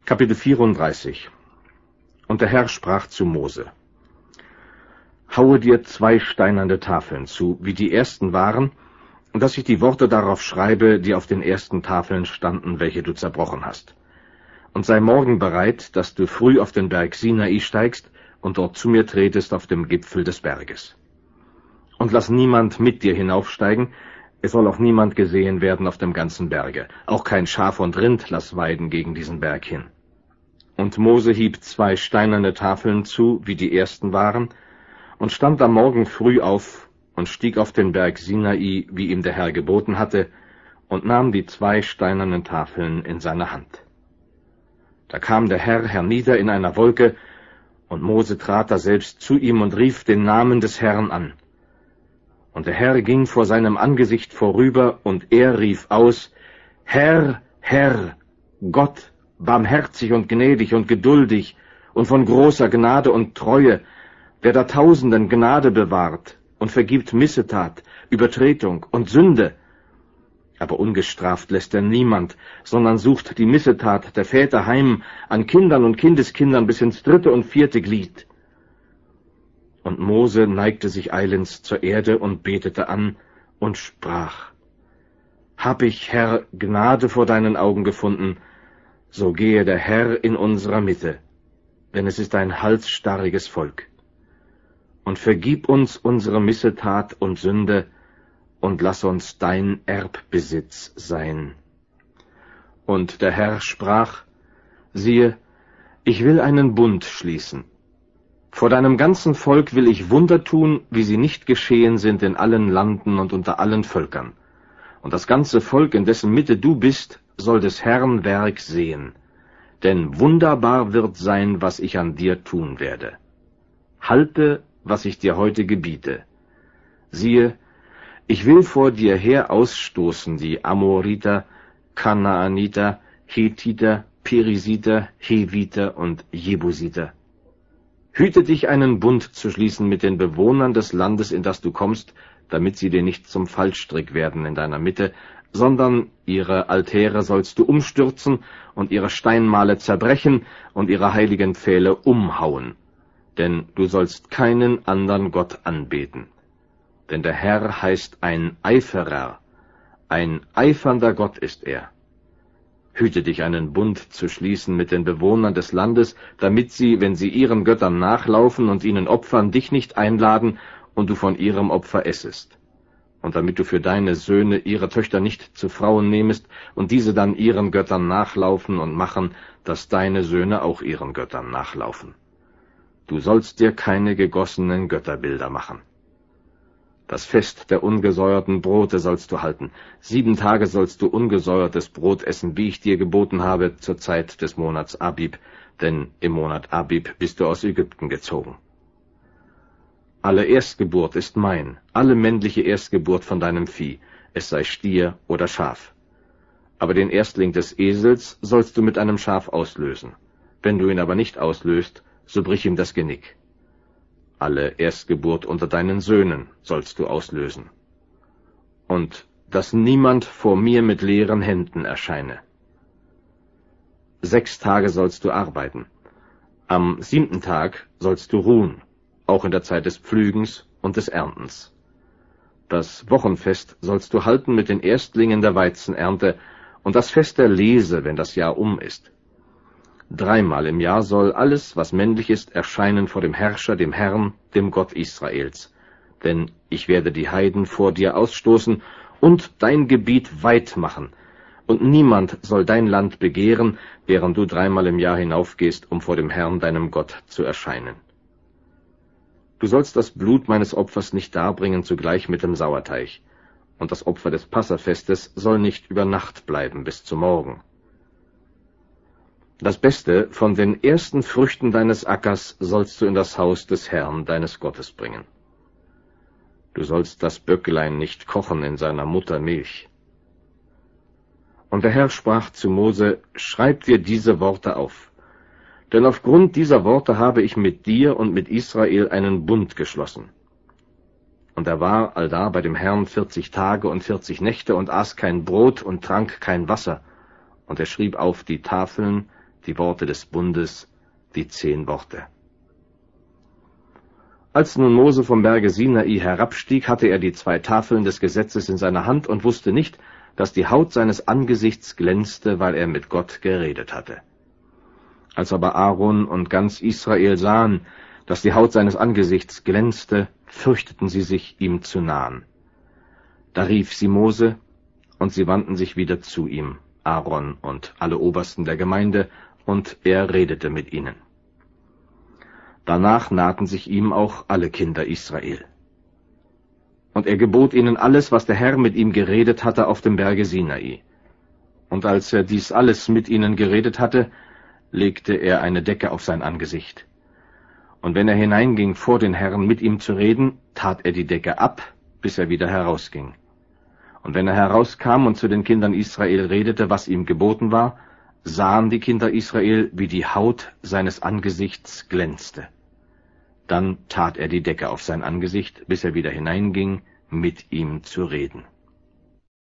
Kapitel 34. Und der Herr sprach zu Mose: Haue dir 2 steinerne Tafeln zu, wie die ersten waren, und dass ich die Worte darauf schreibe, die auf den ersten Tafeln standen, welche du zerbrochen hast. Und sei morgen bereit, dass du früh auf den Berg Sinai steigst und dort zu mir tretest auf dem Gipfel des Berges. Und lass niemand mit dir hinaufsteigen, es soll auch niemand gesehen werden auf dem ganzen Berge, auch kein Schaf und Rind lass weiden gegen diesen Berg hin. Und Mose hieb 2 steinerne Tafeln zu, wie die ersten waren, und stand am Morgen früh auf und stieg auf den Berg Sinai, wie ihm der Herr geboten hatte, und nahm die 2 steinernen Tafeln in seine Hand. Da kam der Herr hernieder in einer Wolke, und Mose trat daselbst zu ihm und rief den Namen des Herrn an. Und der Herr ging vor seinem Angesicht vorüber, und er rief aus: Herr, Herr, Gott, barmherzig und gnädig und geduldig und von großer Gnade und Treue, der da Tausenden Gnade bewahrt und vergibt Missetat, Übertretung und Sünde. Aber ungestraft lässt er niemand, sondern sucht die Missetat der Väter heim an Kindern und Kindeskindern bis ins 3. und 4. Glied. Und Mose neigte sich eilends zur Erde und betete an und sprach: Hab ich, Herr, Gnade vor deinen Augen gefunden, so gehe der Herr in unserer Mitte, denn es ist ein halsstarriges Volk. Und vergib uns unsere Missetat und Sünde, und lass uns dein Erbbesitz sein. Und der Herr sprach: Siehe, ich will einen Bund schließen. Vor deinem ganzen Volk will ich Wunder tun, wie sie nicht geschehen sind in allen Landen und unter allen Völkern. Und das ganze Volk, in dessen Mitte du bist, soll des Herrn Werk sehen. Denn wunderbar wird sein, was ich an dir tun werde. Halte, was ich dir heute gebiete. Siehe, ich will vor dir her ausstoßen die Amoriter, Kanaaniter, Hethiter, Perisiter, Heviter und Jebusiter. Hüte dich, einen Bund zu schließen mit den Bewohnern des Landes, in das du kommst, damit sie dir nicht zum Fallstrick werden in deiner Mitte, sondern ihre Altäre sollst du umstürzen und ihre Steinmale zerbrechen und ihre heiligen Pfähle umhauen. Denn du sollst keinen anderen Gott anbeten. Denn der Herr heißt ein Eiferer, ein eifernder Gott ist er. Hüte dich, einen Bund zu schließen mit den Bewohnern des Landes, damit sie, wenn sie ihren Göttern nachlaufen und ihnen opfern, dich nicht einladen und du von ihrem Opfer essest. Und damit du für deine Söhne ihre Töchter nicht zu Frauen nehmest und diese dann ihren Göttern nachlaufen und machen, dass deine Söhne auch ihren Göttern nachlaufen. Du sollst dir keine gegossenen Götterbilder machen. Das Fest der ungesäuerten Brote sollst du halten. 7 Tage sollst du ungesäuertes Brot essen, wie ich dir geboten habe, zur Zeit des Monats Abib, denn im Monat Abib bist du aus Ägypten gezogen. Alle Erstgeburt ist mein, alle männliche Erstgeburt von deinem Vieh, es sei Stier oder Schaf. Aber den Erstling des Esels sollst du mit einem Schaf auslösen. Wenn du ihn aber nicht auslöst, so brich ihm das Genick. Alle Erstgeburt unter deinen Söhnen sollst du auslösen. Und dass niemand vor mir mit leeren Händen erscheine. 6 Tage sollst du arbeiten. Am 7. Tag sollst du ruhen, auch in der Zeit des Pflügens und des Erntens. Das Wochenfest sollst du halten mit den Erstlingen der Weizenernte und das Fest der Lese, wenn das Jahr um ist. 3-mal im Jahr soll alles, was männlich ist, erscheinen vor dem Herrscher, dem Herrn, dem Gott Israels. Denn ich werde die Heiden vor dir ausstoßen und dein Gebiet weit machen, und niemand soll dein Land begehren, während du 3-mal im Jahr hinaufgehst, um vor dem Herrn, deinem Gott, zu erscheinen. Du sollst das Blut meines Opfers nicht darbringen zugleich mit dem Sauerteig, und das Opfer des Passafestes soll nicht über Nacht bleiben bis zum Morgen. Das Beste von den ersten Früchten deines Ackers sollst du in das Haus des Herrn, deines Gottes, bringen. Du sollst das Böcklein nicht kochen in seiner Mutter Milch. Und der Herr sprach zu Mose: Schreib dir diese Worte auf. Denn aufgrund dieser Worte habe ich mit dir und mit Israel einen Bund geschlossen. Und er war allda bei dem Herrn 40 Tage und 40 Nächte und aß kein Brot und trank kein Wasser. Und er schrieb auf die Tafeln die Worte des Bundes, die 10 Worte. Als nun Mose vom Berge Sinai herabstieg, hatte er die 2 Tafeln des Gesetzes in seiner Hand und wusste nicht, dass die Haut seines Angesichts glänzte, weil er mit Gott geredet hatte. Als aber Aaron und ganz Israel sahen, dass die Haut seines Angesichts glänzte, fürchteten sie sich, ihm zu nahen. Da rief sie Mose, und sie wandten sich wieder zu ihm, Aaron und alle Obersten der Gemeinde, und er redete mit ihnen. Danach nahten sich ihm auch alle Kinder Israel. Und er gebot ihnen alles, was der Herr mit ihm geredet hatte auf dem Berge Sinai. Und als er dies alles mit ihnen geredet hatte, legte er eine Decke auf sein Angesicht. Und wenn er hineinging, vor den Herrn mit ihm zu reden, tat er die Decke ab, bis er wieder herausging. Und wenn er herauskam und zu den Kindern Israel redete, was ihm geboten war, sahen die Kinder Israel, wie die Haut seines Angesichts glänzte. Dann tat er die Decke auf sein Angesicht, bis er wieder hineinging, mit ihm zu reden.